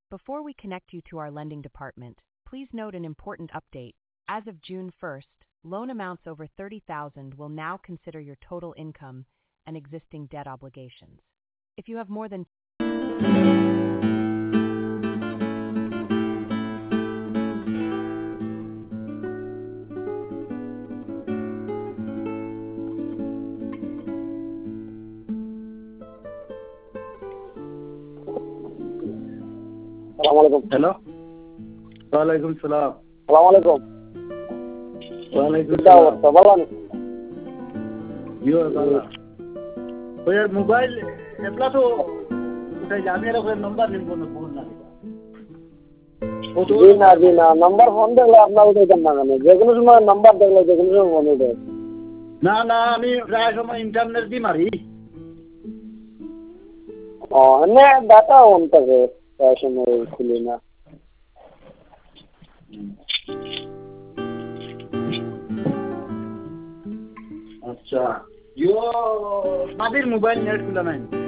Before we connect you to our lending department, please note an important update. As of June 1st, loan amounts over $30,000 will now consider your total income and existing debt obligations. If you have more than hello वालेकुम सलाम वालेकुम वालेकुम सलाम सलाम यो वाला तो यार mobile एप्ला तो उठे जाने रे नंबर निको न फोन ना जी ना नंबर फोन देखले আপনার উঠে দেন না মানে যে কোনো সময় নাম্বার দেখলে যে কোনো সময় মনে দেয় না না আমি প্রায় সময় ইন্টারনেট দি মারি না ডাটা অন থাকে প্রায় সময় খুলি না अच्छा यो नादिर मोबाइल नेट खुला नहीं